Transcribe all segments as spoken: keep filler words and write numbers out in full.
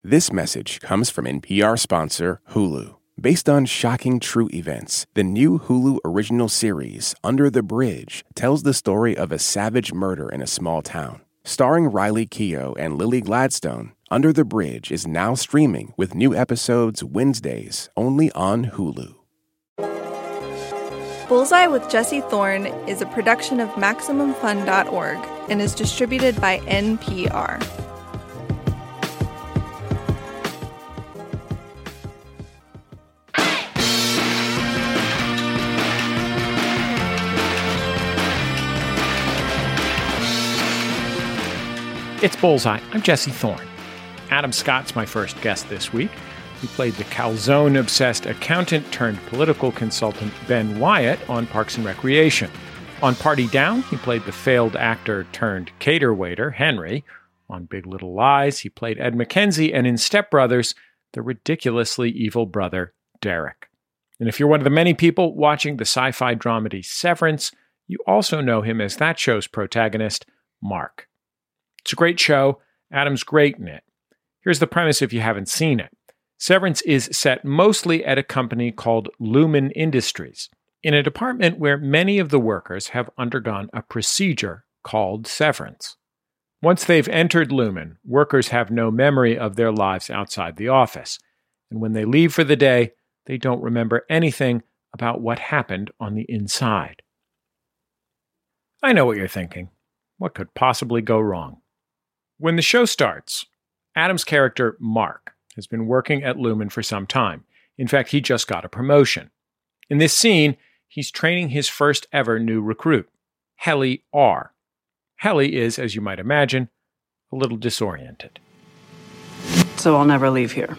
This message comes from N P R sponsor Hulu. Based on shocking true events, the new Hulu original series, Under the Bridge, tells the story of a savage murder in a small town. Starring Riley Keough and Lily Gladstone, Under the Bridge is now streaming with new episodes Wednesdays only on Hulu. Bullseye with Jesse Thorne is a production of Maximum Fun dot org and is distributed by N P R. It's Bullseye. I'm Jesse Thorne. Adam Scott's my first guest this week. He played the calzone-obsessed accountant turned political consultant Ben Wyatt on Parks and Recreation. On Party Down, he played the failed actor turned cater waiter Henry. On Big Little Lies, he played Ed McKenzie, and in Step Brothers, the ridiculously evil brother Derek. And if you're one of the many people watching the sci-fi dramedy Severance, you also know him as that show's protagonist, Mark. It's a great show. Adam's great in it. Here's the premise if you haven't seen it. Severance is set mostly at a company called Lumen Industries, in a department where many of the workers have undergone a procedure called severance. Once they've entered Lumen, workers have no memory of their lives outside the office. And when they leave for the day, they don't remember anything about what happened on the inside. I know what you're thinking. What could possibly go wrong? When the show starts, Adam's character, Mark, has been working at Lumen for some time. In fact, he just got a promotion. In this scene, he's training his first ever new recruit, Helly R. Helly is, as you might imagine, a little disoriented. So I'll never leave here.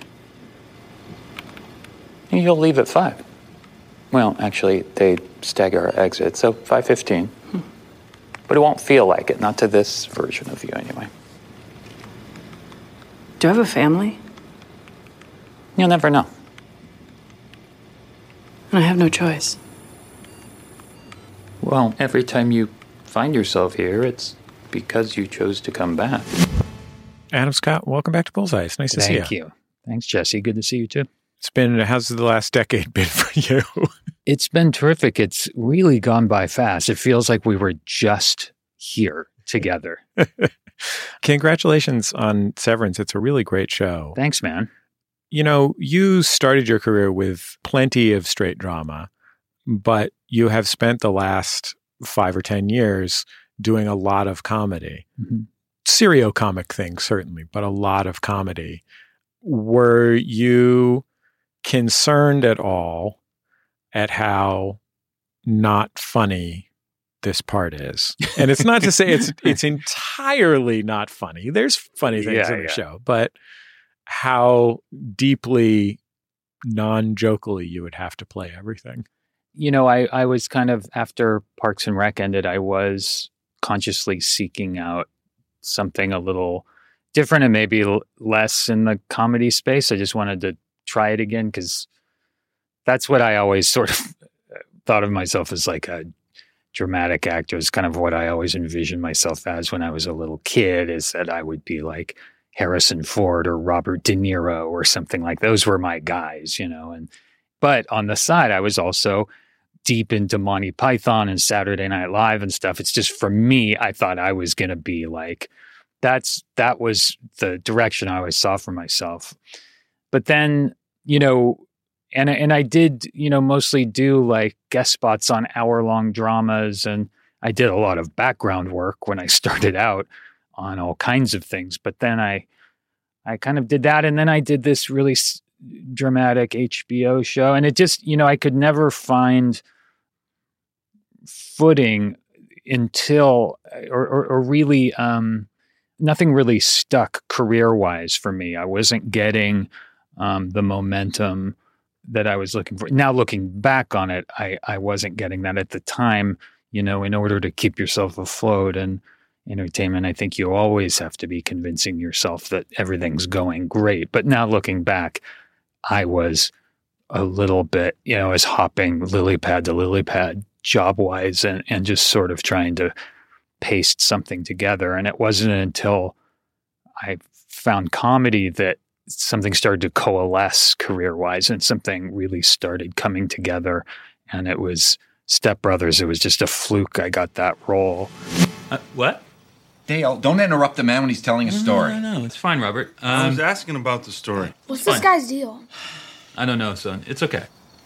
You'll leave at five. Well, actually, they stagger our exit, so five fifteen. Hmm. But it won't feel like it, not to this version of you anyway. Do you have a family? You'll never know. And I have no choice. Well, every time you find yourself here, it's because you chose to come back. Adam Scott, welcome back to Bullseye. It's nice to see you. Thank you. Thanks, Jesse. Good to see you, too. It's been, how's the last decade been for you? It's been terrific. It's really gone by fast. It feels like we were just here together. Congratulations on Severance. It's a really great show. Thanks, man. You know, you started your career with plenty of straight drama, but you have spent the last five or ten years doing a lot of comedy. Mm-hmm. Serio-comic things, certainly, but a lot of comedy. Were you concerned at all at how not funny this part is? And it's not to say it's it's entirely not funny. There's funny things yeah, in the yeah. show, but how deeply non-jokily you would have to play everything. You know, I, I was kind of, after Parks and Rec ended, I was consciously seeking out something a little different and maybe l- less in the comedy space. I just wanted to try it again because that's what I always sort of thought of myself as, like a dramatic actor. Is kind of what I always envisioned myself as when I was a little kid, is that I would be like Harrison Ford or Robert De Niro or something like those were my guys, you know. And but on the side, I was also deep into Monty Python and Saturday Night Live and stuff. It's just, for me, I thought I was going to be like, that's, that was the direction I always saw for myself. But then, you know, and, and I did, you know, mostly do like guest spots on hour long dramas. And I did a lot of background work when I started out on all kinds of things. But then I, I kind of did that. And then I did this really s- dramatic H B O show. And it just, you know, I could never find footing until, or, or, or really, um, nothing really stuck career-wise for me. I wasn't getting um, the momentum that I was looking for. Now, looking back on it, I, I wasn't getting that at the time. You know, in order to keep yourself afloat and entertainment, I think you always have to be convincing yourself that everything's going great. But now looking back, I was a little bit, you know, I was hopping lily pad to lily pad job-wise and, and just sort of trying to paste something together. And it wasn't until I found comedy that something started to coalesce career-wise and something really started coming together. And it was Step Brothers. It was just a fluke I got that role. Uh, what? Dale, don't interrupt the man when he's telling a story. No, no, no, it's fine, Robert. Um, I was asking about the story. What's this guy's deal? I don't know, son. It's okay.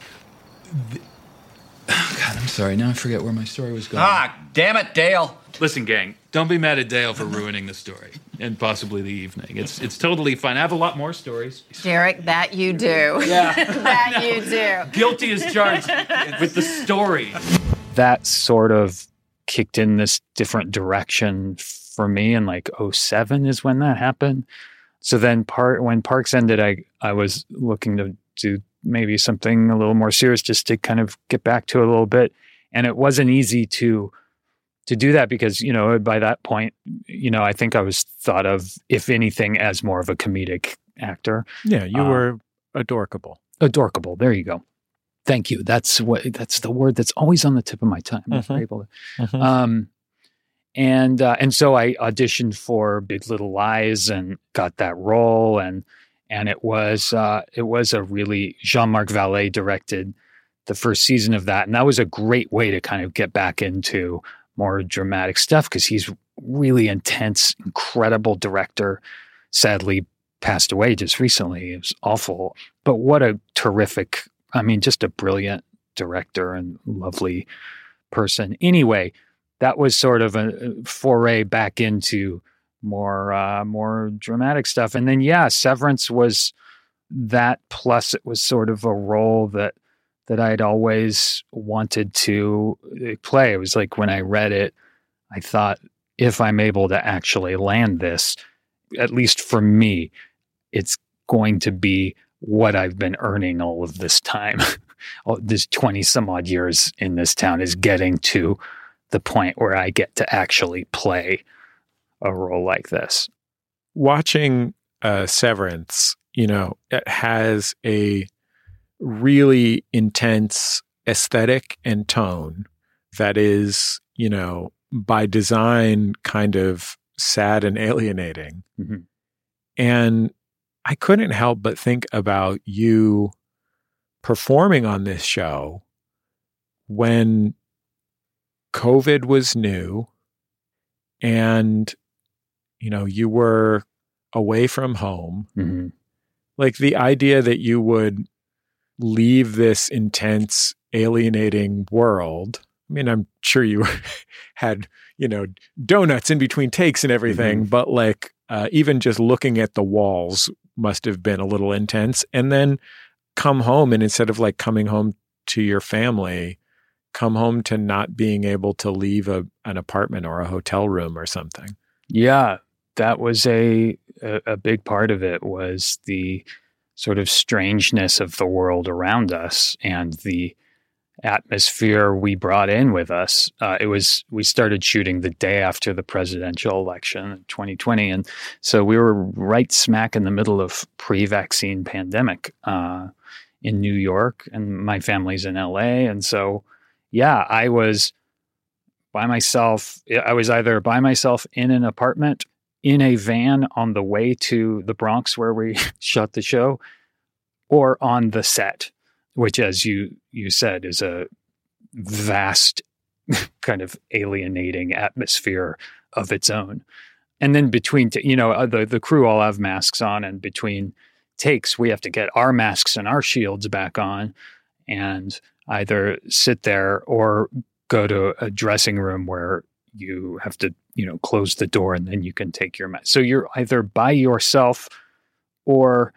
The- oh, God, I'm sorry. Now I forget where my story was going. Ah, damn it, Dale. Listen, gang, don't be mad at Dale for ruining the story and possibly the evening. It's it's totally fine. I have a lot more stories. Derek, that you do. Yeah. That you do. Guilty as charged with the story. That sort of kicked in this different direction for me, and like oh seven is when that happened. So then part when Parks ended, I, I was looking to do maybe something a little more serious just to kind of get back to it a little bit. And it wasn't easy to to do that because, you know, by that point, you know, I think I was thought of, if anything, as more of a comedic actor. Yeah, you Um, were adorkable. Adorkable. There you go. Thank you. That's what that's the word that's always on the tip of my tongue. Mhm. I'm able to, Mhm. um, and uh, and so I auditioned for Big Little Lies and got that role, and and it was uh, it was a really Jean-Marc Vallée directed the first season of that, and that was a great way to kind of get back into more dramatic stuff because he's really intense, incredible director. Sadly, passed away just recently. It was awful, but what a terrific, I mean, just a brilliant director and lovely person. Anyway, that was sort of a foray back into more, uh, more dramatic stuff. And then, yeah, Severance was that, plus it was sort of a role that, that I'd always wanted to play. It was like when I read it, I thought, if I'm able to actually land this, at least for me, it's going to be what I've been earning all of this time. all this twenty some odd years in this town is getting to the point where I get to actually play a role like this. Watching uh, Severance, you know, it has a really intense aesthetic and tone that is, you know, by design kind of sad and alienating. Mm-hmm. And I couldn't help but think about you performing on this show when COVID was new and, you know, you were away from home. Mm-hmm. Like the idea that you would leave this intense, alienating world. I mean, I'm sure you had, you know, donuts in between takes and everything, Mm-hmm. but like uh, even just looking at the walls must have been a little intense. And then come home, and instead of like coming home to your family, come home to not being able to leave a, an apartment or a hotel room or something. Yeah, that was a, a a big part of it, was the sort of strangeness of the world around us and the atmosphere we brought in with us. Uh, it was, we started shooting the day after the presidential election in twenty twenty. And so we were right smack in the middle of pre-vaccine pandemic uh, in New York, and my family's in L A. And so, yeah, I was by myself. I was either by myself in an apartment, in a van on the way to the Bronx where we shot the show, or on the set, which, as you, you said, is a vast kind of alienating atmosphere of its own. And then between, t- you know, the, the crew all have masks on, and between takes, we have to get our masks and our shields back on and either sit there or go to a dressing room where you have to, you know, close the door and then you can take your mask. So you're either by yourself or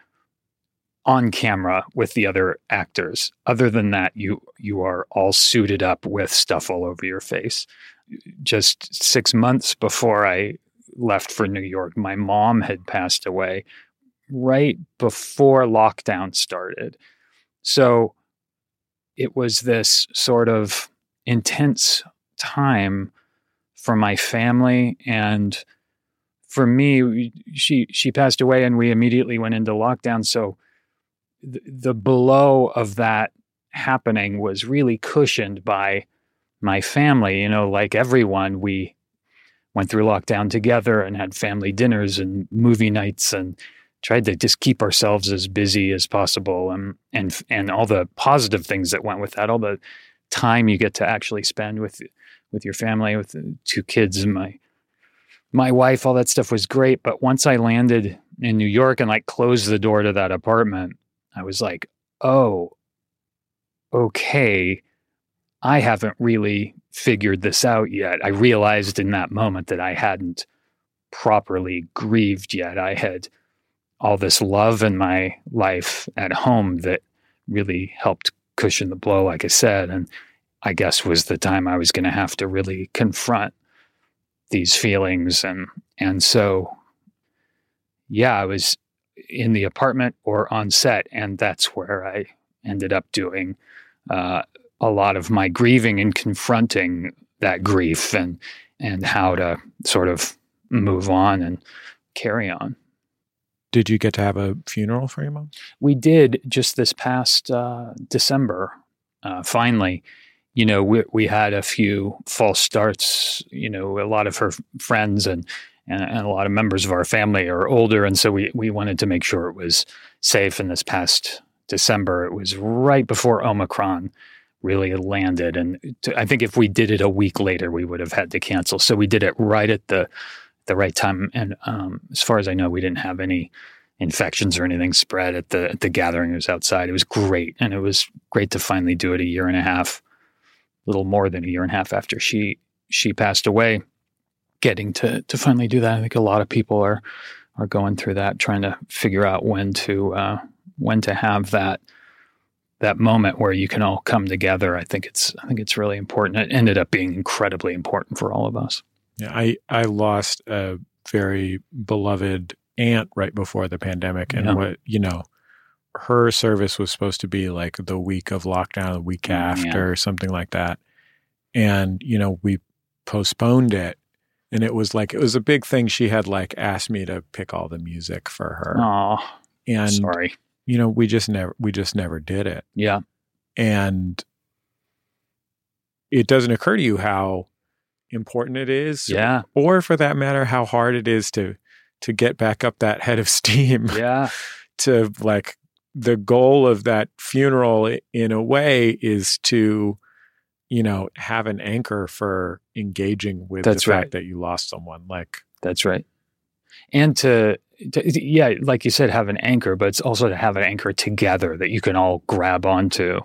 on camera with the other actors. Other than that, you you are all suited up with stuff all over your face. Just six months before I left for New York, my mom had passed away right before lockdown started. So it was this sort of intense time for my family, and for me, she she passed away and we immediately went into lockdown. So th- the blow of that happening was really cushioned by my family. You know, like everyone, we went through lockdown together and had family dinners and movie nights and tried to just keep ourselves as busy as possible. And, and, and all the positive things that went with that, all the time you get to actually spend with, with your family, with the two kids and my, my wife, all that stuff was great. But once I landed in New York and like closed the door to that apartment, I was like, oh, okay, I haven't really figured this out yet. I realized in that moment that I hadn't properly grieved yet. I had all this love in my life at home that really helped cushion the blow, like I said. And I guess was the time I was going to have to really confront these feelings. And, and so, yeah, I was in the apartment or on set, and that's where I ended up doing uh, a lot of my grieving and confronting that grief and, and how to sort of move on and carry on. Did you get to have a funeral for your mom? We did just this past uh, December. Uh, finally, you know, we we had a few false starts. You know, a lot of her friends and, and and a lot of members of our family are older, and so we we wanted to make sure it was safe. And this past December, it was right before Omicron really landed, and to, I think if we did it a week later, we would have had to cancel. So we did it right at the the right time. And um, as far as I know, we didn't have any infections or anything spread at the at the gathering. It was outside. It was great. And it was great to finally do it a year and a half, a little more than a year and a half after she she passed away, getting to to finally do that. I think a lot of people are are going through that, trying to figure out when to uh, when to have that that moment where you can all come together. I think it's I think it's really important. It ended up being incredibly important for all of us. Yeah, I, I lost a very beloved aunt right before the pandemic. And, yeah. what you know, her service was supposed to be like the week of lockdown, the week oh, after, yeah. something like that. And, you know, we postponed it. And it was like, it was a big thing. She had like asked me to pick all the music for her. Oh, and, sorry. You know, we just never, we just never did it. Yeah. And it doesn't occur to you how important it is, yeah, or for that matter, how hard it is to to get back up that head of steam. Yeah, to like the goal of that funeral, in a way, is to, you know, have an anchor for engaging with That's the right. fact that you lost someone. Like that's right, and to, to yeah, like you said, have an anchor, but it's also to have an anchor together that you can all grab onto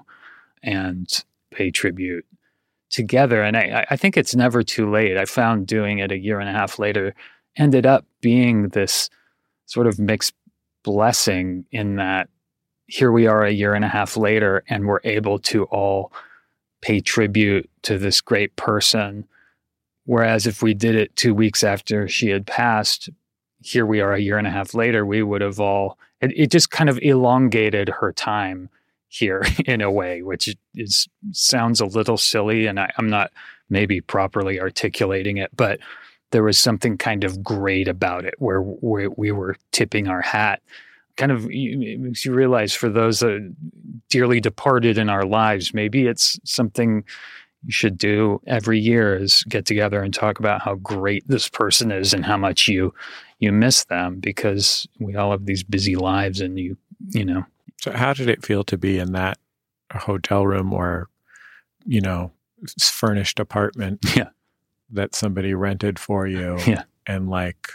and pay tribute together. And I, I think it's never too late. I found doing it a year and a half later ended up being this sort of mixed blessing in that here we are a year and a half later and we're able to all pay tribute to this great person. Whereas if we did it two weeks after she had passed, here we are a year and a half later, we would have all, it, it just kind of elongated her time here in a way, which is sounds a little silly, and I, I'm not maybe properly articulating it, but there was something kind of great about it where we, we were tipping our hat. Kind of it makes you realize for those uh, dearly departed in our lives, maybe it's something you should do every year is get together and talk about how great this person is and how much you you miss them, because we all have these busy lives and you you know. So how did it feel to be in that hotel room or, you know, furnished apartment yeah. that somebody rented for you? Yeah. And like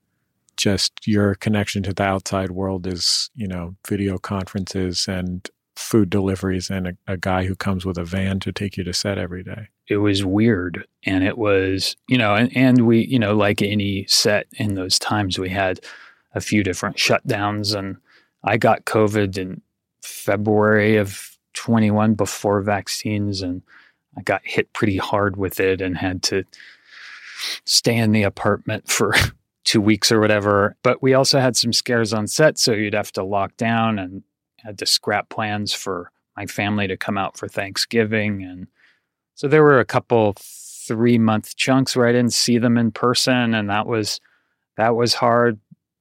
just your connection to the outside world is, you know, video conferences and food deliveries and a, a guy who comes with a van to take you to set every day. It was weird. And it was, you know, and, and we, you know, like any set in those times, we had a few different shutdowns, and I got COVID in February of twenty-one before vaccines, and I got hit pretty hard with it and had to stay in the apartment for two weeks or whatever. But we also had some scares on set, so you'd have to lock down, and had to scrap plans for my family to come out for Thanksgiving. And so there were a couple three month chunks where I didn't see them in person, and that was that was hard.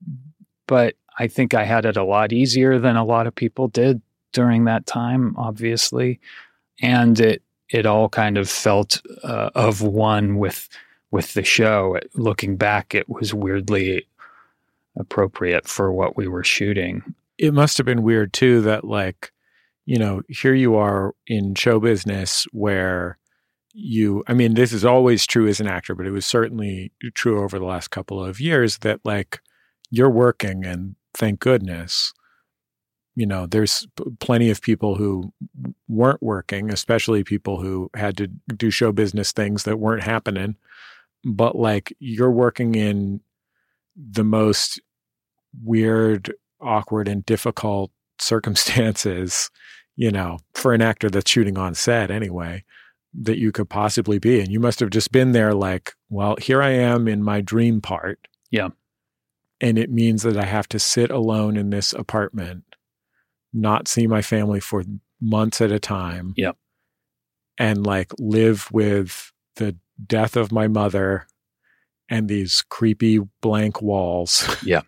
But I think I had it a lot easier than a lot of people did during that time, obviously. And it it all kind of felt uh, of one with with the show. Looking back, it was weirdly appropriate for what we were shooting. It must have been weird too that, like, you know, here you are in show business where you, I mean, this is always true as an actor, but it was certainly true over the last couple of years that, like, you're working, and thank goodness, you know, there's p- plenty of people who weren't working, especially people who had to do show business things that weren't happening. But, like, you're working in the most weird, awkward, and difficult circumstances, you know, for an actor that's shooting on set anyway, that you could possibly be. And you must have just been there like, well, here I am in my dream part. Yeah. And it means that I have to sit alone in this apartment, not see my family for months at a time. Yeah. And, like, live with the death of my mother and these creepy blank walls. Yeah.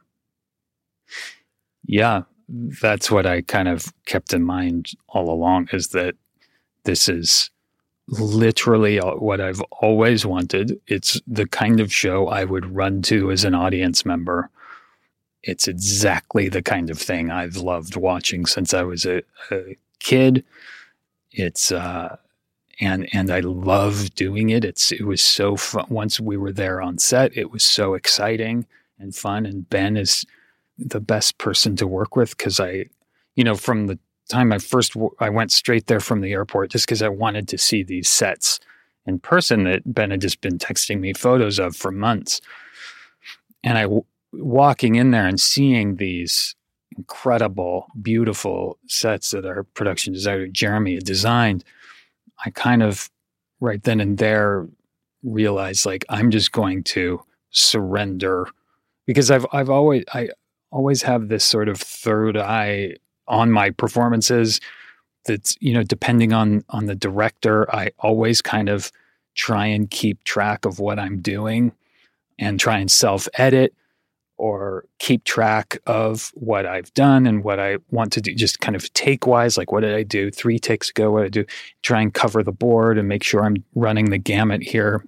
Yeah. That's what I kind of kept in mind all along, is that this is literally what I've always wanted. It's the kind of show I would run to as an audience member. It's exactly the kind of thing I've loved watching since I was a, a kid. It's, uh, and, and I love doing it. It's, it was so fun. Once we were there on set, it was so exciting and fun. And Ben is the best person to work with, because I, you know, from the time I first, I went straight there from the airport just because I wanted to see these sets in person that Ben had just been texting me photos of for months. And I, walking in there and seeing these incredible, beautiful sets that our production designer, Jeremy, had designed, I kind of right then and there realized, like, I'm just going to surrender, because I've, I've always, I always have this sort of third eye on my performances that's, you know, depending on, on the director, I always kind of try and keep track of what I'm doing and try and self-edit or keep track of what I've done and what I want to do, just kind of take-wise, like, what did I do three takes ago, what did I do, try and cover the board and make sure I'm running the gamut here,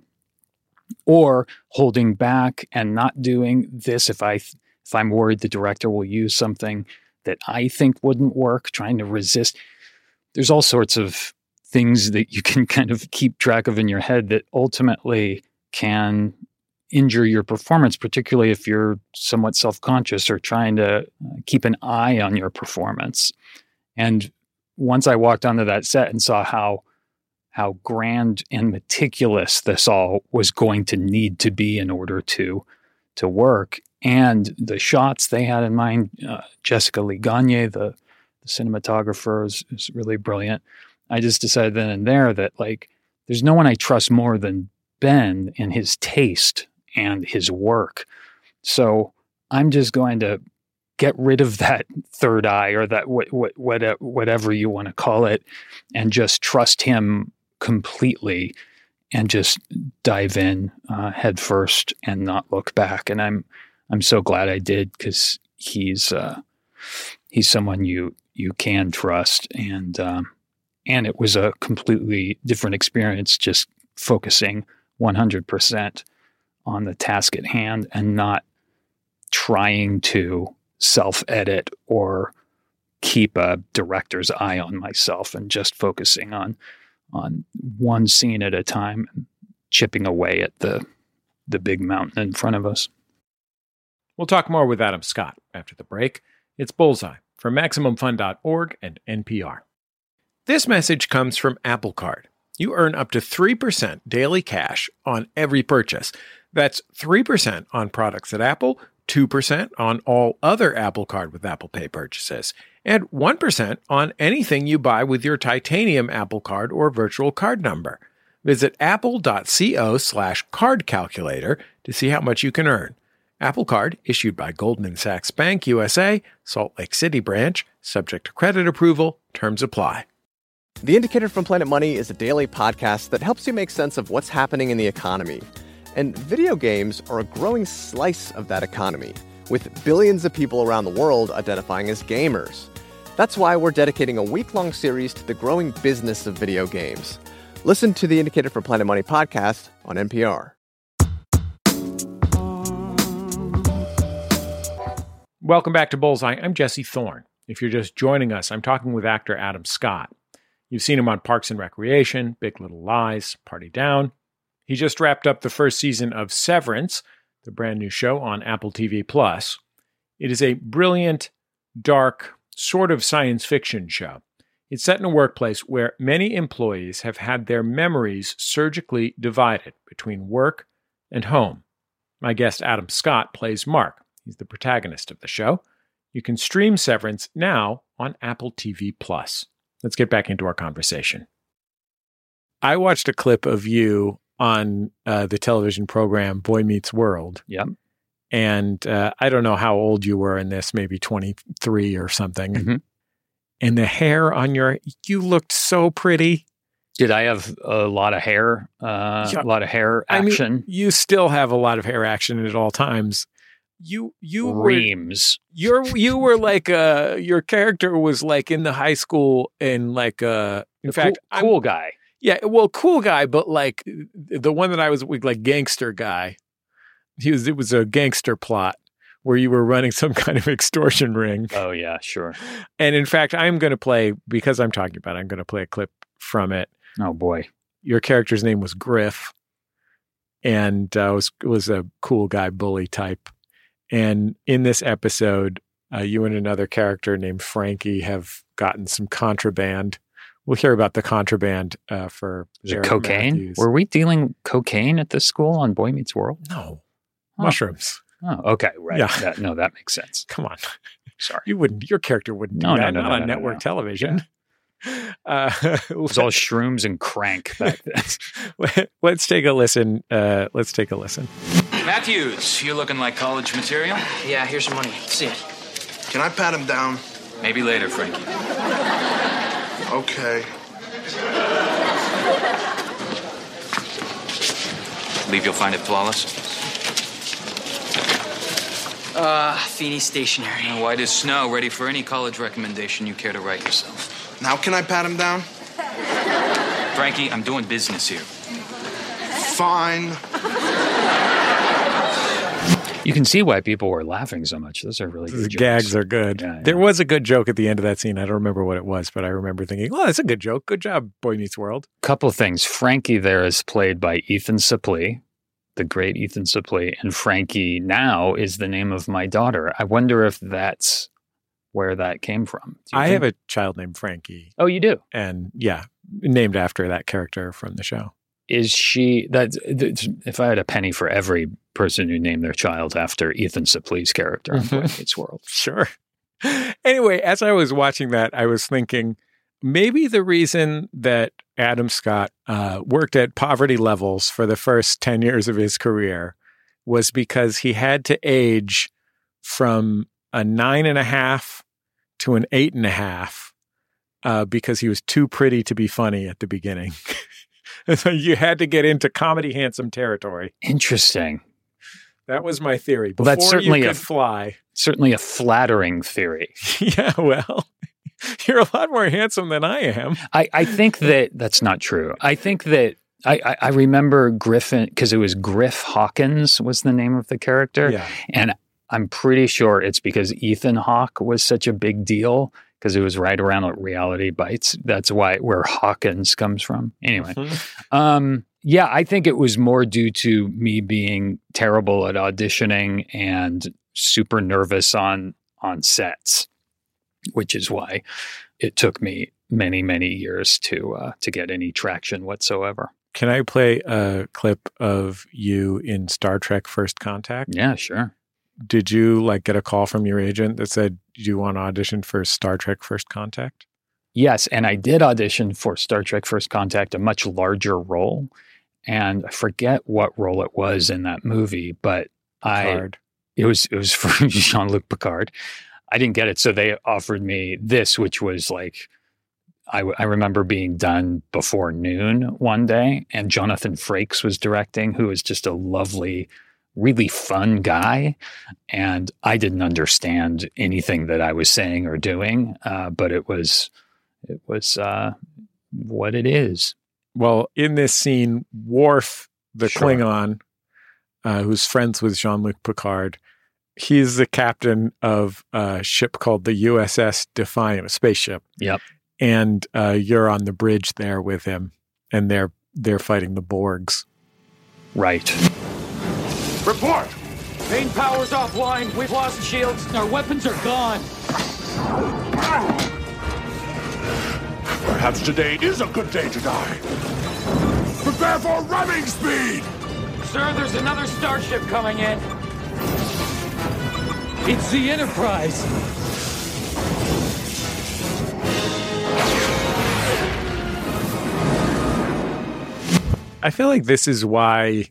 or holding back and not doing this if I, if I'm worried the director will use something that I think wouldn't work, trying to resist. There's all sorts of things that you can kind of keep track of in your head that ultimately can injure your performance, particularly if you're somewhat self-conscious or trying to keep an eye on your performance. And once I walked onto that set and saw how how grand and meticulous this all was going to need to be in order to to work, and the shots they had in mind, uh, Jessica Lee Gagne, the, the cinematographer, is, is really brilliant. I just decided then and there that, like, there's no one I trust more than Ben in his taste and his work. So I'm just going to get rid of that third eye, or that what, what, what, whatever you want to call it, and just trust him completely and just dive in uh, head first and not look back. And I'm I'm so glad I did, because he's uh, he's someone you you can trust, and um, and it was a completely different experience, just focusing one hundred percent on the task at hand and not trying to self-edit or keep a director's eye on myself, and just focusing on on one scene at a time and chipping away at the the big mountain in front of us. We'll talk more with Adam Scott after the break. It's Bullseye from Maximum Fun dot org and N P R. This message comes from Apple Card. You earn up to three percent daily cash on every purchase. That's three percent on products at Apple, two percent on all other Apple Card with Apple Pay purchases, and one percent on anything you buy with your titanium Apple Card or virtual card number. Visit apple.co slash card calculator to see how much you can earn. Apple Card, issued by Goldman Sachs Bank U S A, Salt Lake City branch, subject to credit approval, terms apply. The Indicator from Planet Money is a daily podcast that helps you make sense of what's happening in the economy. And video games are a growing slice of that economy, with billions of people around the world identifying as gamers. That's why we're dedicating a week-long series to the growing business of video games. Listen to the Indicator from Planet Money podcast on N P R. Welcome back to Bullseye. I'm Jesse Thorne. If you're just joining us, I'm talking with actor Adam Scott. You've seen him on Parks and Recreation, Big Little Lies, Party Down. He just wrapped up the first season of Severance, the brand new show on Apple T V Plus. It is a brilliant, dark, sort of science fiction show. It's set in a workplace where many employees have had their memories surgically divided between work and home. My guest Adam Scott plays Mark. He's the protagonist of the show. You can stream Severance now on Apple T V Plus. Let's get back into our conversation. I watched a clip of you on uh, the television program Boy Meets World. Yep. And uh, I don't know how old you were in this, maybe twenty-three or something. Mm-hmm. And the hair on your, you looked so pretty. Did I have a lot of hair? Uh, Yeah. A lot of hair action? I mean, you still have a lot of hair action at all times. You, you Reams. were, you're, you were like, uh, your character was like in the high school and like, uh, in The fact, cool, cool guy. yeah, well, cool guy, but like the one that I was with, like gangster guy. He was, it was a gangster plot where you were running some kind of extortion ring. Oh, yeah, sure. And in fact, I'm going to play, because I'm talking about it, I'm going to play a clip from it. Oh, boy. Your character's name was Griff, and uh, was was a cool guy, bully type. And in this episode, uh, you and another character named Frankie have gotten some contraband. We'll hear about the contraband uh, for Is it Eric cocaine? Matthews. Were we dealing cocaine at this school on Boy Meets World? No, Oh. mushrooms. Oh, okay, right. Yeah. That, no, that makes sense. Come on, Sorry. you wouldn't. Your character wouldn't do No, no, that. no, Not no, on no, no, network no. television. Uh, It was all shrooms and crank back then. let's take a listen. Uh, let's take a listen. Matthews, you looking like college material? Yeah, here's some money. See it. Can I pat him down? Maybe later, Frankie. Okay. Believe you'll find it flawless? Uh, Feeney Stationery. Now, white as snow, ready for any college recommendation you care to write yourself. Now can I pat him down? Frankie, I'm doing business here. Fine. You can see why people were laughing so much. Those are really good The jokes. gags are good. Yeah, yeah. There was a good joke at the end of that scene. I don't remember what it was, but I remember thinking, "Oh, that's a good joke. Good job, Boy Meets World." Couple things. Frankie there is played by Ethan Suplee, the great Ethan Suplee, and Frankie now is the name of my daughter. I wonder if that's where that came from. Do you I think? have a child named Frankie, Oh, you do? and yeah, named after that character from the show. Is she that? If I had a penny for every person who named their child after Ethan Suplee's character in Boy Meets World. Sure. Anyway, as I was watching that, I was thinking maybe the reason that Adam Scott uh, worked at poverty levels for the first ten years of his career was because he had to age from a nine and a half to an eight and a half uh, because he was too pretty to be funny at the beginning. So you had to get into comedy handsome territory. Interesting. That was my theory. Before Well, that's certainly you a could fly. Certainly a flattering theory. Yeah, well, you're a lot more handsome than I am. I, I think that that's not true. I think that I, I, I remember Griffin, because it was Griff Hawkins was the name of the character. Yeah. And I'm pretty sure it's because Ethan Hawke was such a big deal because it was right around Reality Bites. That's why where Hawkins comes from. Anyway, Mm-hmm. um, yeah, I think it was more due to me being terrible at auditioning and super nervous on on sets, which is why it took me many, many years to uh, to get any traction whatsoever. Can I play a clip of you in Star Trek First Contact? Yeah, sure. Did you like get a call from your agent that said, do you want to audition for Star Trek First Contact? Yes, and I did audition for Star Trek First Contact, a much larger role. And I forget what role it was in that movie, but Picard. I it was it was for Jean-Luc Picard. I didn't get it, so they offered me this, which was like I, I remember being done before noon one day, and Jonathan Frakes was directing, who was just a lovely, really fun guy. And I didn't understand anything that I was saying or doing, uh, but it was it was uh, what it is. Well, in this scene, Worf, the Sure. Klingon, uh, who's friends with Jean-Luc Picard, he's the captain of a ship called the U S S Defiant, a spaceship. Yep. And uh, you're on the bridge there with him, and they're they're fighting the Borgs. Right. Report! Main power's offline. We've lost shields. Our weapons are gone. Perhaps today is a good day to die. Prepare for ramming speed! Sir, there's another starship coming in. It's the Enterprise. I feel like this is why,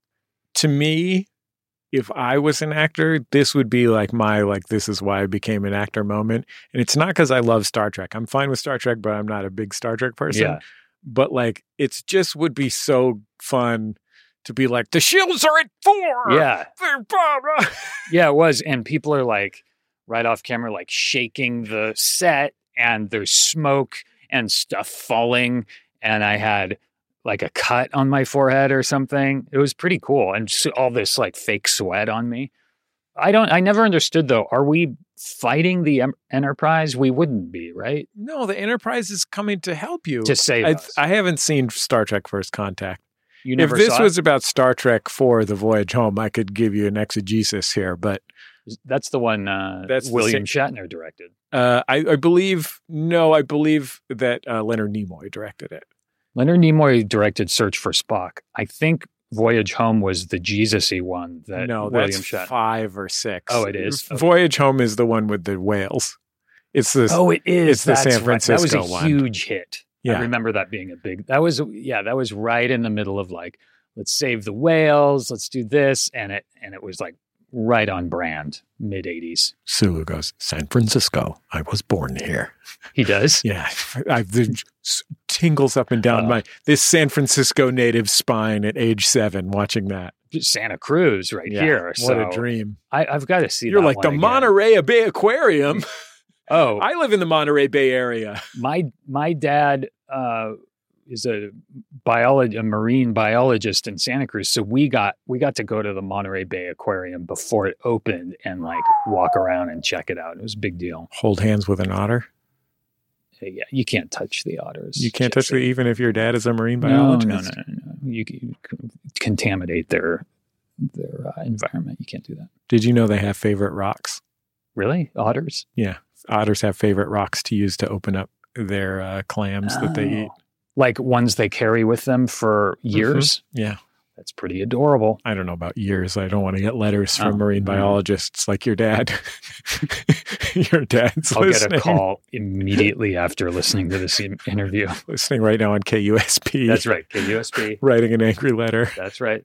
to me, if I was an actor, this would be like my, like, this is why I became an actor moment. And it's not because I love Star Trek. I'm fine with Star Trek, but I'm not a big Star Trek person. Yeah. But like, it's just would be so fun to be like, the shields are at four. Yeah. They're blah. Yeah, it was. And people are like, right off camera, like shaking the set, and there's smoke and stuff falling. And I had like a cut on my forehead or something. It was pretty cool. And just all this like fake sweat on me. I don't, I never understood though. Are we fighting the em- Enterprise? We wouldn't be, right? No, the Enterprise is coming to help you. To save I, us. I haven't seen Star Trek First Contact. You never if this saw was it? about Star Trek four, The Voyage Home, I could give you an exegesis here, but that's the one uh, That's the William same- Shatner directed. uh, I, I believe, no, I believe that uh, Leonard Nimoy directed it. Leonard Nimoy directed Search for Spock. I think Voyage Home was the Jesus-y one that no, William that's Shatner. five or six. Oh, it is? Okay. Voyage Home is the one with the whales. It's the Oh, it is. It's the That's San right. Francisco That was a one. huge hit. Yeah. I remember that being a big. That was yeah. That was right in the middle of like, let's save the whales. Let's do this, and it and it was like right on brand. Mid eighties. Sulu goes, San Francisco. I was born here. He does. Yeah, I the tingles up and down Oh. my this San Francisco native spine at age seven watching that. Santa Cruz right Yeah, here. what So a dream! I, I've got to see. You're that like one the again. Monterey Bay Aquarium. Oh, I live in the Monterey Bay area. my my dad uh, is a biology, a marine biologist in Santa Cruz. So we got we got to go to the Monterey Bay Aquarium before it opened and like walk around and check it out. It was a big deal. Hold hands with an otter. Yeah, you can't touch the otters. You can't touch it even if your dad is a marine No, biologist. no, no, no, no. You, you can contaminate their their uh, environment. You can't do that. Did you know they have favorite rocks? Really, otters? Yeah, otters have favorite rocks to use to open up their uh, clams that they eat. Like ones they carry with them for years. Mm-hmm. Yeah. That's pretty adorable. I don't know about years. I don't want to get letters from Oh, marine yeah. biologists like your dad. Your dad's I'll listening. get a call immediately after listening to this in- interview. Listening right now on K U S P. That's right. K U S P. Writing an angry letter. That's right.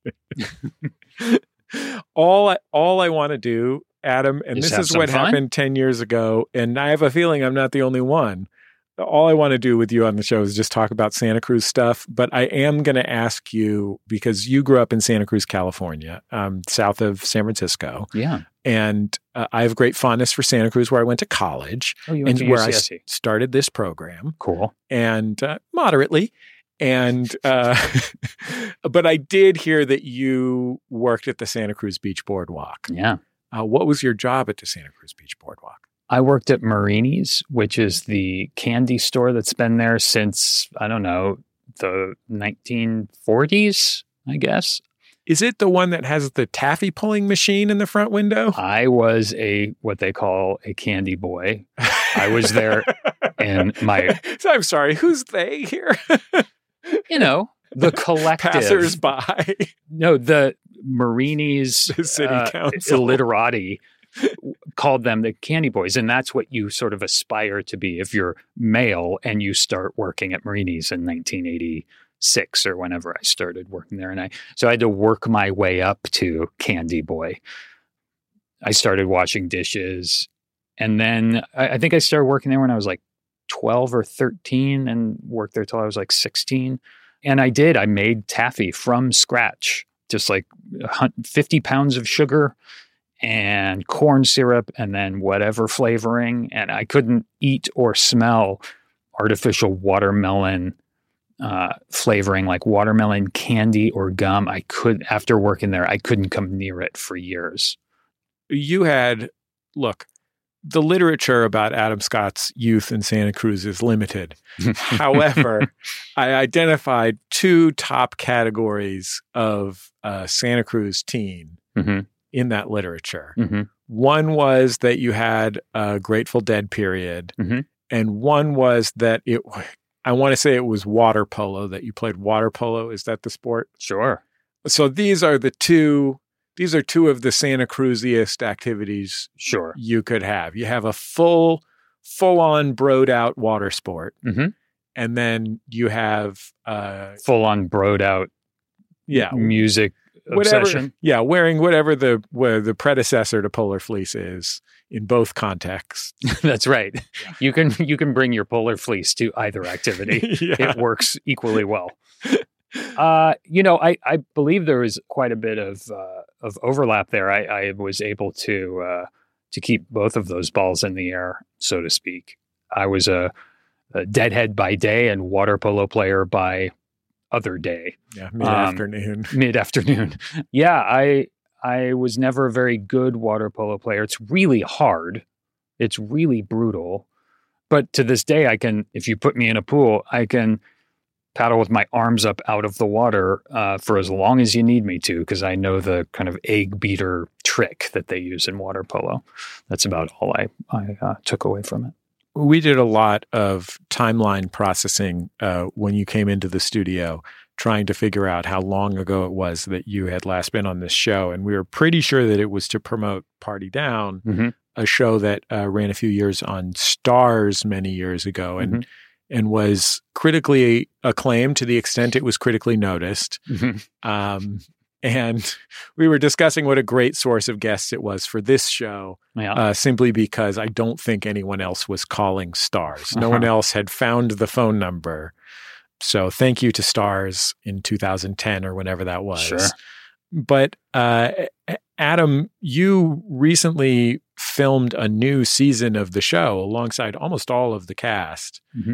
all I, all I want to do, Adam, and Just this have is some what fun? happened ten years ago, and I have a feeling I'm not the only one. All I want to do with you on the show is just talk about Santa Cruz stuff, but I am going to ask you, because you grew up in Santa Cruz, California, um, south of San Francisco. Yeah. And uh, I have great fondness for Santa Cruz, where I went to college Oh, you went and to where I U C S C. s- started this program. Cool. And uh, moderately. And, uh, but I did hear that you worked at the Santa Cruz Beach Boardwalk. Yeah. Uh, what was your job at the Santa Cruz Beach Boardwalk? I worked at Marini's, which is the candy store that's been there since, I don't know, the nineteen forties, I guess. Is it the one that has the taffy pulling machine in the front window? I was a, what they call a candy boy. I was there and my, I'm sorry, who's they here? you know, the collective. Passers-by. No, the Marini's The city uh, council. illiterati called them the candy boys. And that's what you sort of aspire to be if you're male and you start working at Marini's in nineteen eighty-six or whenever I started working there. And I, so I had to work my way up to candy boy. I started washing dishes. And then I, I think I started working there when I was like twelve or thirteen and worked there till I was like sixteen. And I did, I made taffy from scratch, just like fifty pounds of sugar and corn syrup and then whatever flavoring. And I couldn't eat or smell artificial watermelon uh, flavoring, like watermelon candy or gum. I could, after working there, I couldn't come near it for years. you had, look, the literature about Adam Scott's youth in Santa Cruz is limited. However, I identified two top categories of uh, Santa Cruz teen mm-hmm. in that literature. Mm-hmm. One was that you had a Grateful Dead period, mm-hmm. and one was that it, I want to say it was water polo, that you played water polo. Is that the sport? Sure. So these are the two... These are two of the Santa Cruziest activities sure. you could have. You have a full, full-on broed-out water sport, mm-hmm. and then you have uh, full-on broed-out, yeah, music whatever, obsession. Yeah, wearing whatever the where the predecessor to Polar Fleece is in both contexts. That's right. Yeah. You can you can bring your Polar Fleece to either activity. Yeah. It works equally well. Uh, you know, I, I believe there was quite a bit of uh, of overlap there. I, I was able to uh, to keep both of those balls in the air, so to speak. I was a, a deadhead by day and water polo player by other day. Yeah, mid afternoon. Um, mid afternoon. Yeah, I I was never a very good water polo player. It's really hard. It's really brutal. But to this day, I can. If you put me in a pool, I can paddle with my arms up out of the water uh, for as long as you need me to, because I know the kind of egg beater trick that they use in water polo. That's about all I, I uh, took away from it. We did a lot of timeline processing uh, when you came into the studio, trying to figure out how long ago it was that you had last been on this show. And we were pretty sure that it was to promote Party Down, mm-hmm. a show that uh, ran a few years on Starz many years ago. And mm-hmm. and was critically acclaimed to the extent it was critically noticed. Mm-hmm. Um, and we were discussing what a great source of guests it was for this show, yeah. uh, simply because I don't think anyone else was calling Starz. No uh-huh. one else had found the phone number. So thank you to Starz in two thousand ten or whenever that was. Sure. But uh, Adam, you recently filmed a new season of the show alongside almost all of the cast. Mm-hmm.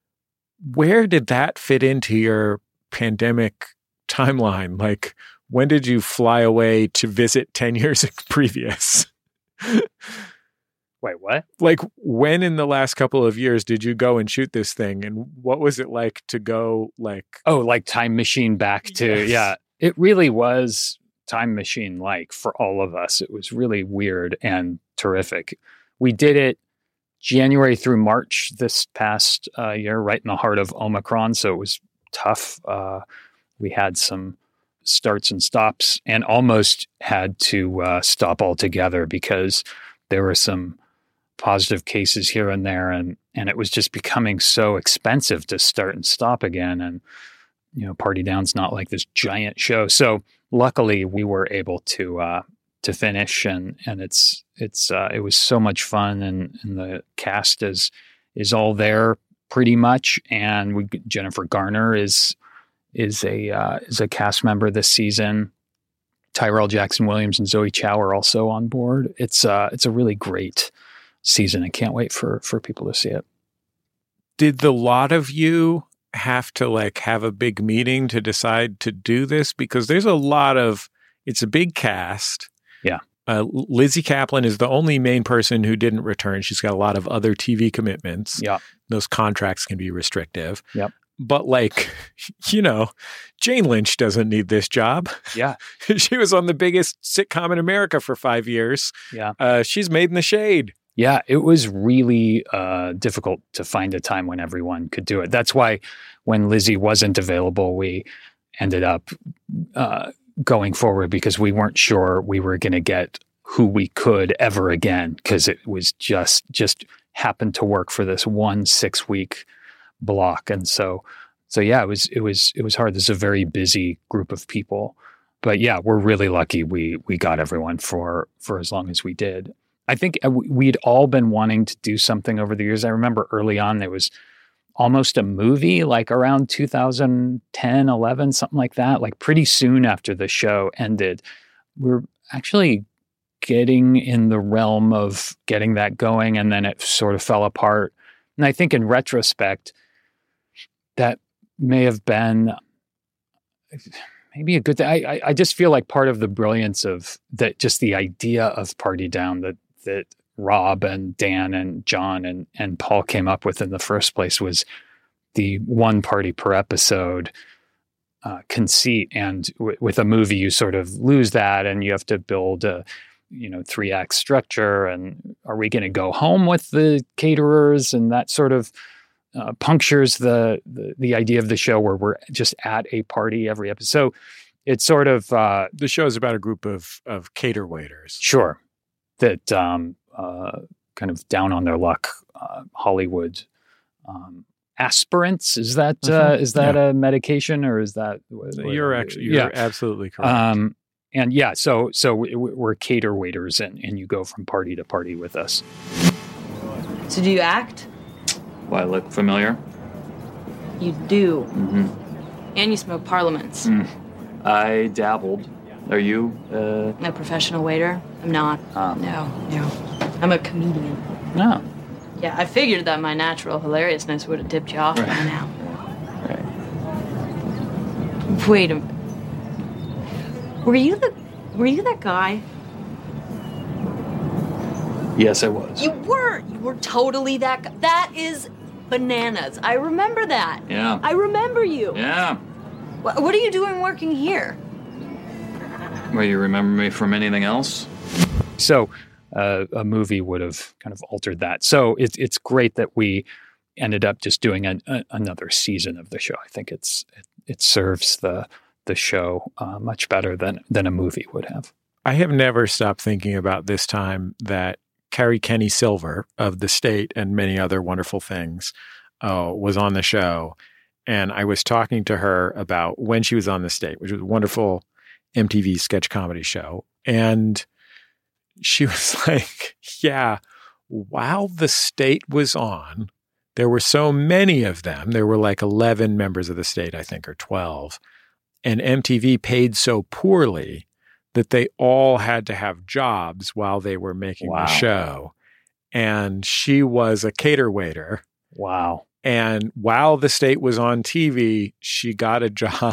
Where did that fit into your pandemic timeline? Like, when did you fly away to visit ten years previous? Wait, what? Like, when in the last couple of years did you go and shoot this thing? And what was it like to go, like... Oh, like time machine back to... Yes. Yeah, it really was time machine-like for all of us. It was really weird and terrific. We did it January through March this past uh, year, right in the heart of Omicron. So it was tough. Uh, we had some starts and stops and almost had to uh, stop altogether because there were some positive cases here and there. And, and it was just becoming so expensive to start and stop again. And, you know, Party Down's not like this giant show. So luckily we were able to, uh, to finish, and and it's it's uh, it was so much fun, and, and the cast is is all there pretty much, and we Jennifer Garner is is a uh, is a cast member this season. Tyrell Jackson Williams and Zoe Chow are also on board. It's uh it's a really great season. I can't wait for for people to see it. Did the lot of you have to like have a big meeting to decide to do this? Because there's a lot of it's a big cast. Yeah. Uh, Lizzie Kaplan is the only main person who didn't return. She's got a lot of other T V commitments. Yeah. Those contracts can be restrictive. Yep. But like, you know, Jane Lynch doesn't need this job. Yeah. She was on the biggest sitcom in America for five years. Yeah. Uh, she's Made in the Shade. Yeah. It was really uh, difficult to find a time when everyone could do it. That's why when Lizzie wasn't available, we ended up uh, going forward because we weren't sure we were going to get who we could ever again, because it was just just happened to work for this one six week block. And so so yeah, it was it was it was hard. This is a very busy group of people. But yeah, we're really lucky we we got everyone for for as long as we did. I think we'd all been wanting to do something over the years. I remember early on there was almost a movie, like around two thousand ten, eleven, something like that. Like pretty soon after the show ended, we we're actually getting in the realm of getting that going, and then it sort of fell apart. And I think in retrospect, that may have been maybe a good thing. I, I I just feel like part of the brilliance of that, just the idea of Party Down that that Rob and Dan and John and and Paul came up with in the first place was the one party per episode uh, conceit. And w- with a movie, you sort of lose that, and you have to build a you know three act structure. And are we going to go home with the caterers? And that sort of Uh, punctures the, the the idea of the show where we're just at a party every episode. So it's sort of uh, the show is about a group of of cater waiters. Sure, that um, uh, kind of down on their luck uh, Hollywood um, aspirants. Is that Mm-hmm. uh, is that Yeah. a medication or is that what, what, You're actually you're yeah. absolutely correct. Um, and yeah, so so we, we're cater waiters, and, and you go from party to party with us. So do you act? Why, look familiar? You do. Mm-hmm. And you smoke parliaments. Mm. I dabbled. Are you? Uh... A professional waiter? I'm not. Ah. No, no. I'm a comedian. No. Yeah, I figured that my natural hilariousness would have tipped you off Right. by now. Right. Wait a minute. Were you the were you that guy? Yes, I was. You were. You were totally that guy. That is bananas. I remember that. Yeah. I remember you. Yeah. What, what are you doing working here? Well, you remember me from anything else? So uh, a movie would have kind of altered that. So it's it's great that we ended up just doing a, a, another season of the show. I think it's it, it serves the the show uh, much better than than a movie would have. I have never stopped thinking about this time that Carrie Kenny Silver of The State and many other wonderful things uh, was on the show. And I was talking to her about when she was on The State, which was a wonderful M T V sketch comedy show. And she was like, yeah, while The State was on, there were so many of them. There were like eleven members of The State, I think, or twelve. And M T V paid so poorly that they all had to have jobs while they were making Wow. the show. And she was a cater waiter. Wow. And while The State was on T V, she got a job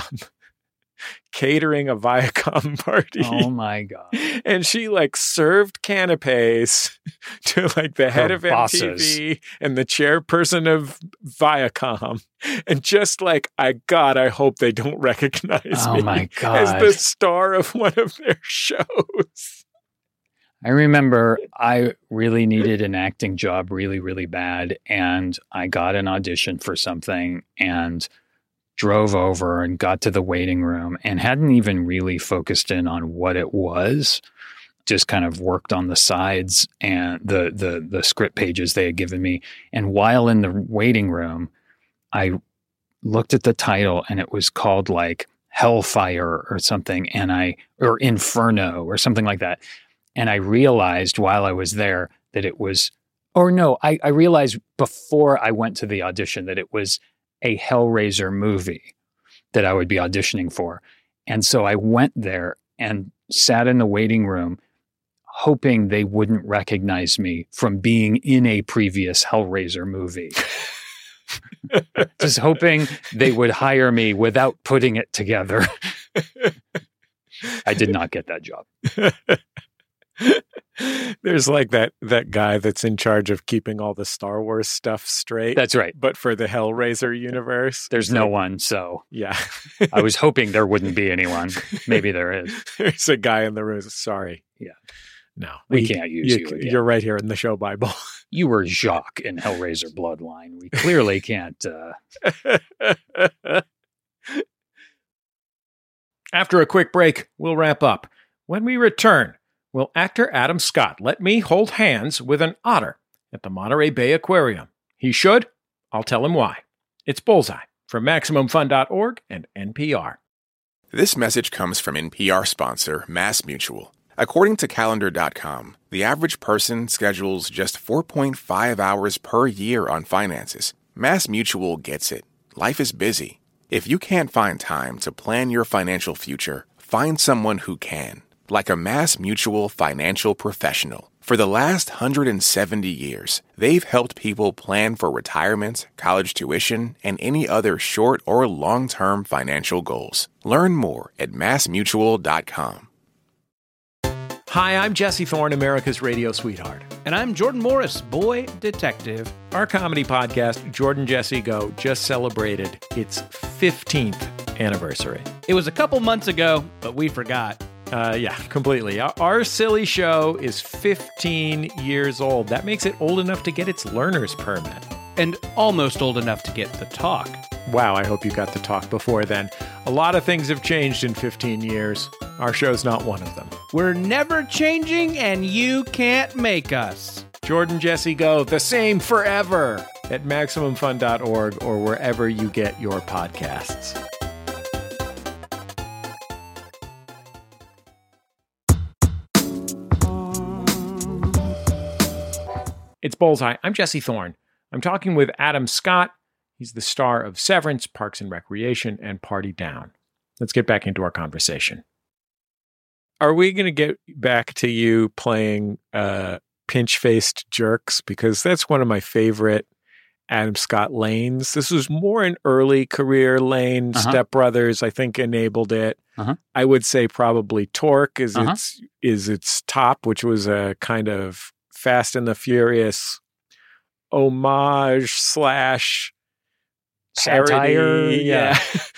catering a Viacom party. Oh my God. And she like served canapes to like the head Her of bosses. M T V and the chairperson of Viacom. And just like, I God, I hope they don't recognize Oh me my as God. the star of one of their shows. I remember I really needed an acting job really, really bad. And I got an audition for something and drove over and got to the waiting room and hadn't even really focused in on what it was. Just kind of worked on the sides and the the the script pages they had given me. And while in the waiting room, I looked at the title and it was called like Hellfire or something, and I or Inferno or something like that. And I realized while I was there that it was, or no, I, I realized before I went to the audition that it was a Hellraiser movie that I would be auditioning for. And so I went there and sat in the waiting room hoping they wouldn't recognize me from being in a previous Hellraiser movie. Just hoping they would hire me without putting it together. I did not get that job. There's like that that guy that's in charge of keeping all the Star Wars stuff straight. That's right. But for the Hellraiser universe, There's no one, so yeah. I was hoping there wouldn't be anyone. Maybe there is. There's a guy in the room. Sorry. Yeah. No. We You- can't use you again. You're right here in the show Bible. You were Jacques in Hellraiser Bloodline. We clearly can't. Uh... After a quick break, we'll wrap up. When we return, will actor Adam Scott let me hold hands with an otter at the Monterey Bay Aquarium? He should. I'll tell him why. It's Bullseye from Maximum Fun dot org and N P R. This message comes from N P R sponsor MassMutual. According to Calendar dot com, the average person schedules just four point five hours per year on finances. MassMutual gets it. Life is busy. If you can't find time to plan your financial future, find someone who can. Like a Mass Mutual financial professional. For the last one hundred seventy years, they've helped people plan for retirement, college tuition, and any other short or long-term financial goals. Learn more at mass mutual dot com. Hi, I'm Jesse Thorne, America's radio sweetheart. And I'm Jordan Morris, boy detective. Our comedy podcast, Jordan Jesse Go, just celebrated its fifteenth anniversary. It was a couple months ago, but we forgot. Uh, yeah, completely. Our, our silly show is fifteen years old. That makes it old enough to get its learner's permit. And almost old enough to get the talk. Wow, I hope you got the talk before then. A lot of things have changed in fifteen years. Our show's not one of them. We're never changing, and you can't make us. Jordan Jesse Go, the same forever at maximum fun dot org or wherever you get your podcasts. It's Bullseye. I'm Jesse Thorne. I'm talking with Adam Scott. He's the star of Severance, Parks and Recreation, and Party Down. Let's get back into our conversation. Are we going to get back to you playing uh, pinch-faced jerks? Because that's one of my favorite Adam Scott lanes. This was more an early career lane. Uh-huh. Step Brothers, I think, enabled it. Uh-huh. I would say probably Torque is Uh-huh. its is its top, which was a kind of Fast and the Furious homage slash Satire, parody, yeah.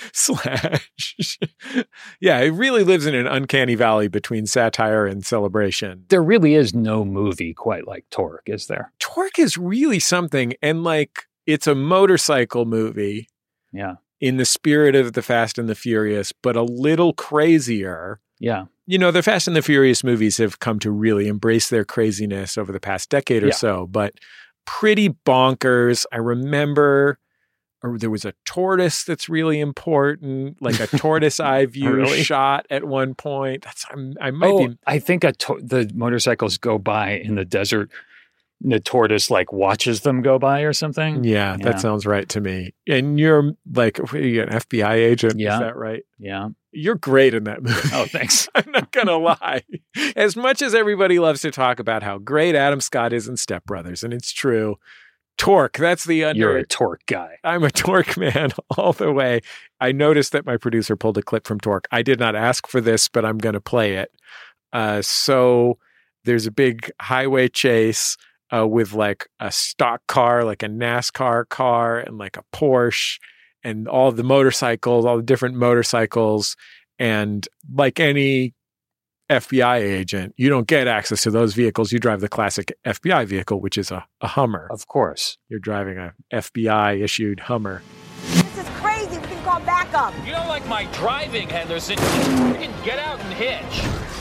slash. Yeah, it really lives in an uncanny valley between satire and celebration. There really is no movie quite like Torque, is there? Torque is really something, and like it's a motorcycle movie. Yeah. In the spirit of the Fast and the Furious, but a little crazier. Yeah. You know, the Fast and the Furious movies have come to really embrace their craziness over the past decade or Yeah. so, but pretty bonkers. I remember or there was a tortoise that's really important, like a tortoise eye view Really? shot at one point. That's I'm, I might Oh, be. I think a to- the motorcycles go by in the desert. And the tortoise like watches them go by or something. Yeah, that sounds right to me. And you're like, what are you, an F B I agent? Yeah. Is that right? Yeah. You're great in that movie. Oh, thanks. I'm not going to lie. As much as everybody loves to talk about how great Adam Scott is in Step Brothers, and it's true, Torque, that's the under. You're a Torque guy. I'm a Torque man all the way. I noticed that my producer pulled a clip from Torque. I did not ask for this, but I'm going to play it. Uh, so there's a big highway chase uh, with like a stock car, like a NASCAR car, and like a Porsche, and all the motorcycles, all the different motorcycles. And like any F B I agent, you don't get access to those vehicles. You drive the classic F B I vehicle, which is a, a Hummer. Of course. You're driving a F B I-issued Hummer. This is crazy. We can call backup. You don't like my driving, Henderson. You can get out and hitch.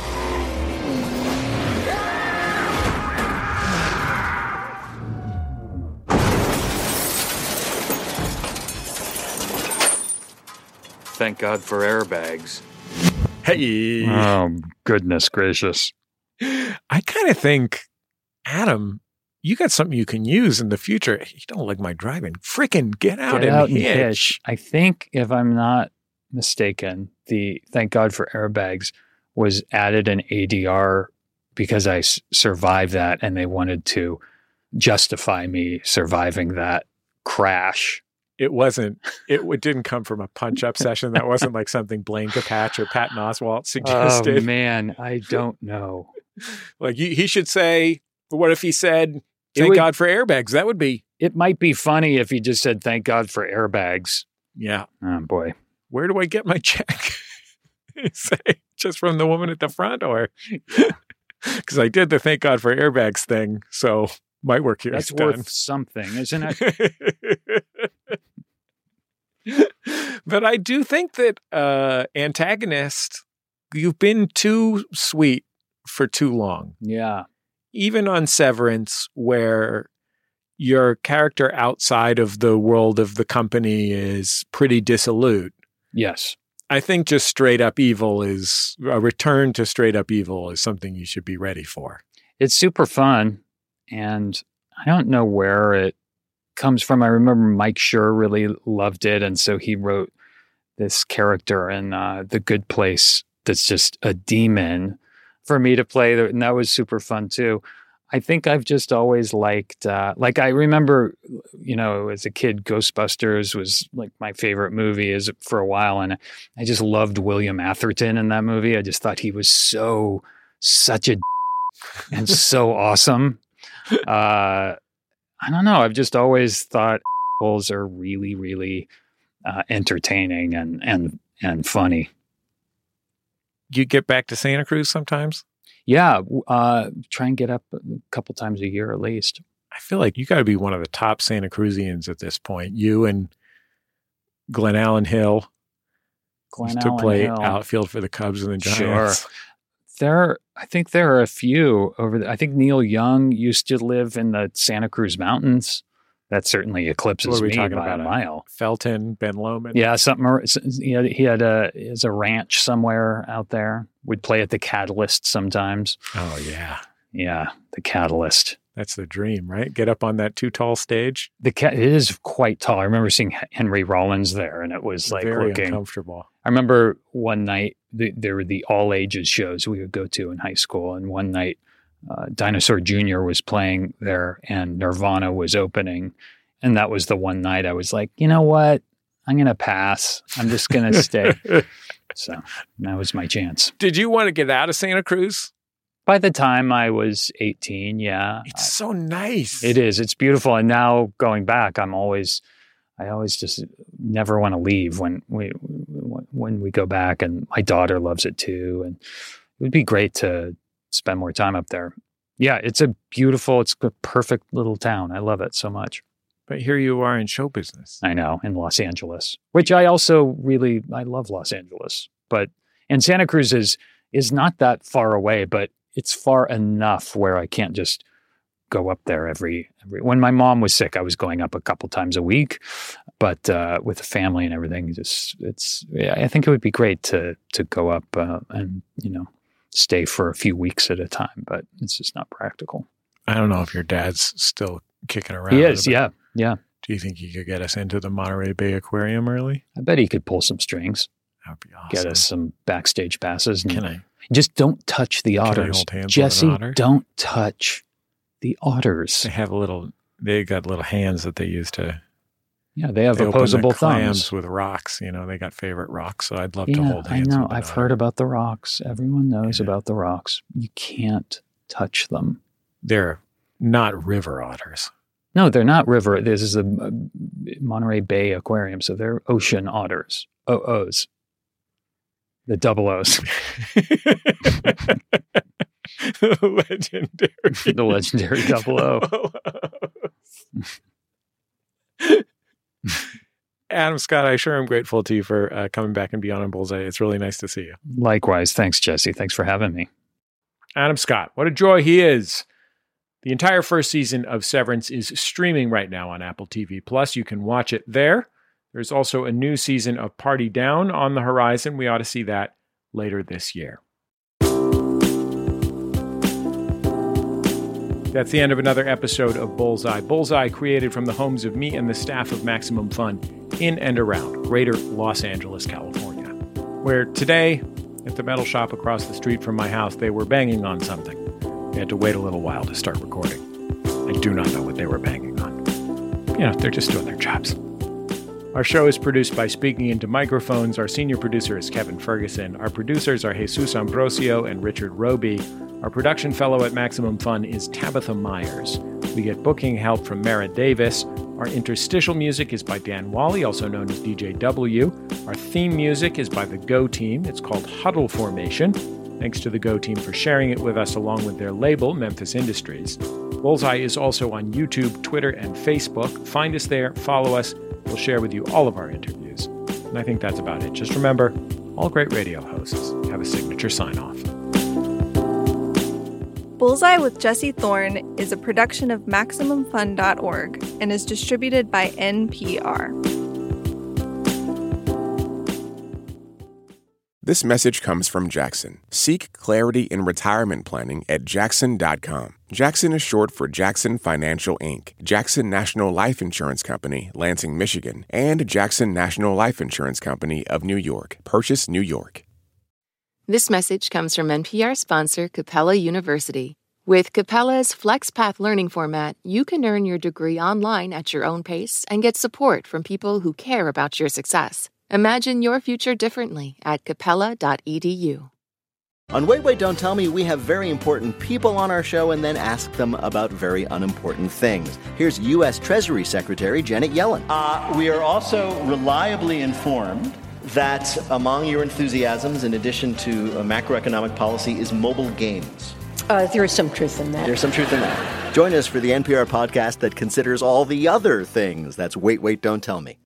Thank God for airbags. Hey. Oh, goodness gracious. I kind of think, Adam, you got something you can use in the future. You don't like my driving. Frickin' get out, Get and, out and hitch. hitch. I think, if I'm not mistaken, the Thank God for Airbags was added in A D R because I s- survived that, and they wanted to justify me surviving that crash. It wasn't, it w- didn't come from a punch-up session. That wasn't like something Blaine Capatch or Patton Oswalt suggested. Oh, man, I don't know. Like, you, he should say, what if he said, It thank would- God for airbags? That would be, It might be funny if he just said, thank God for airbags. yeah. Oh, boy. Where do I get my check? Say, just from the woman at the front, or because I did the thank God for airbags thing, so my work here That's is worth done. something, isn't it? But I do think that uh, antagonist, you've been too sweet for too long. Yeah. Even on Severance, where your character outside of the world of the company is pretty dissolute. Yes. I think just straight up evil is a return to straight up evil is something you should be ready for. It's super fun, and I don't know where it comes from. I remember Mike Schur really loved it, and so he wrote this character in uh, The Good Place that's just a demon for me to play, and that was super fun too. I think I've just always liked, uh, like I remember, you know, as a kid, Ghostbusters was like my favorite movie as for a while. And I just loved William Atherton in that movie. I just thought he was so, such a and so awesome. Uh, I don't know. I've just always thought bulls are really, really uh, entertaining and, and, and funny. You get back to Santa Cruz sometimes? Yeah, uh, try and get up a couple times a year at least. I feel like you got to be one of the top Santa Cruzians at this point. You and Glenn Allen Hill Glenn used to Allen play Hill. outfield for the Cubs and the Giants. Sure. There, I think there are a few over there. I think Neil Young used to live in the Santa Cruz Mountains. That certainly eclipses What are we me talking by about? a mile. Felton, Ben Lomond. Yeah, something. He had, he had a he has a ranch somewhere out there. We'd play at the Catalyst sometimes. Oh yeah, yeah, the Catalyst. That's the dream, right? Get up on that too tall stage. The cat it is quite tall. I remember seeing Henry Rollins there, and it was like very looking uncomfortable. I remember one night the, there were the all ages shows we would go to in high school, and one night uh, Dinosaur Junior was playing there, and Nirvana was opening, and that was the one night I was like, you know what, I'm gonna pass. I'm just gonna stay. So that was my chance. Did you want to get out of Santa Cruz? By the time I was eighteen, yeah. It's so nice. It is. It's beautiful. And now going back, I'm always, I always just never want to leave when we, when we go back, and my daughter loves it too. And it would be great to spend more time up there. Yeah. It's a beautiful, it's a perfect little town. I love it so much. But here you are in show business. I know, in Los Angeles, which I also really, I love Los Angeles, but, and Santa Cruz is, is not that far away, but it's far enough where I can't just go up there every, every, when my mom was sick, I was going up a couple times a week, but, uh, with the family and everything, just, it's, yeah, I think it would be great to, to go up, uh, and, you know, stay for a few weeks at a time, but it's just not practical. I don't know if your dad's still kicking around. He is. Yeah. Yeah. Do you think he could get us into the Monterey Bay Aquarium early? I bet he could pull some strings. That would be awesome. Get us some backstage passes. And Can I? Just don't touch the Can I otters. hold hands with Jesse, an otter? don't touch the otters. They have a little, they got little hands that they use to. Yeah, they have they opposable open the clams thumbs. with rocks. You know, they got favorite rocks. So I'd love Yeah, to hold hands I know. with an I've otter. heard about the rocks. Everyone knows Yeah. about the rocks. You can't touch them. They're not river otters. No, they're not river. This is the uh, Monterey Bay Aquarium, so they're ocean otters. O O's. The double O's. The legendary. The legendary double O. Adam Scott, I sure am grateful to you for uh, coming back and being on Bullseye. It's really nice to see you. Likewise. Thanks, Jesse. Thanks for having me. Adam Scott, what a joy he is. The entire first season of Severance is streaming right now on Apple T V Plus. You can watch it there. There's also a new season of Party Down on the horizon. We ought to see that later this year. That's the end of another episode of Bullseye. Bullseye, created from the homes of me and the staff of Maximum Fun in and around greater Los Angeles, California, where today, at the metal shop across the street from my house, they were banging on something. We had to wait a little while to start recording. I do not know what they were banging on. You know, they're just doing their jobs. Our show is produced by Speaking Into Microphones. Our senior producer is Kevin Ferguson. Our producers are Jesus Ambrosio and Richard Roby. Our production fellow at Maximum Fun is Tabitha Myers. We get booking help from Mara Davis. Our interstitial music is by Dan Wally, also known as D J W. Our theme music is by the Go Team. It's called Huddle Formation. Thanks to the Go Team for sharing it with us along with their label, Memphis Industries. Bullseye is also on YouTube, Twitter, and Facebook. Find us there, follow us. We'll share with you all of our interviews. And I think that's about it. Just remember, all great radio hosts have a signature sign-off. Bullseye with Jesse Thorne is a production of Maximum Fun dot org and is distributed by N P R. This message comes from Jackson. Seek clarity in retirement planning at Jackson dot com. Jackson is short for Jackson Financial Incorporated, Jackson National Life Insurance Company, Lansing, Michigan, and Jackson National Life Insurance Company of New York, Purchase, New York. This message comes from N P R sponsor Capella University. With Capella's FlexPath learning format, you can earn your degree online at your own pace and get support from people who care about your success. Imagine your future differently at capella dot e d u. On Wait, Wait, Don't Tell Me, we have very important people on our show and then ask them about very unimportant things. Here's U S Treasury Secretary Janet Yellen. Uh, we are also reliably informed that among your enthusiasms, in addition to uh, macroeconomic policy, is mobile games. Uh, there is some truth in that. There's some truth in that. Join us for the N P R podcast that considers all the other things. That's Wait, Wait, Don't Tell Me.